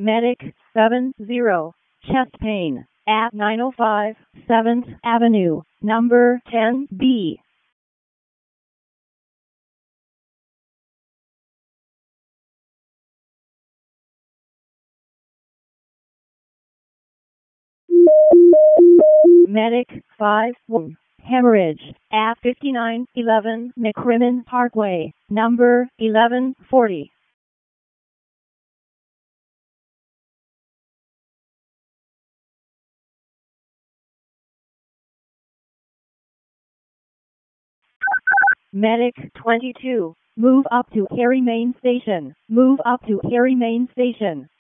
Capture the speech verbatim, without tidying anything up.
Medic seven zero. Chest pain at nine oh five seventh Avenue, number ten B. Medic five one. Hemorrhage at fifty-nine eleven McCrimmon Parkway, number eleven forty. Medic twenty-two. Move up to Harry Main Station. Move up to Harry Main Station.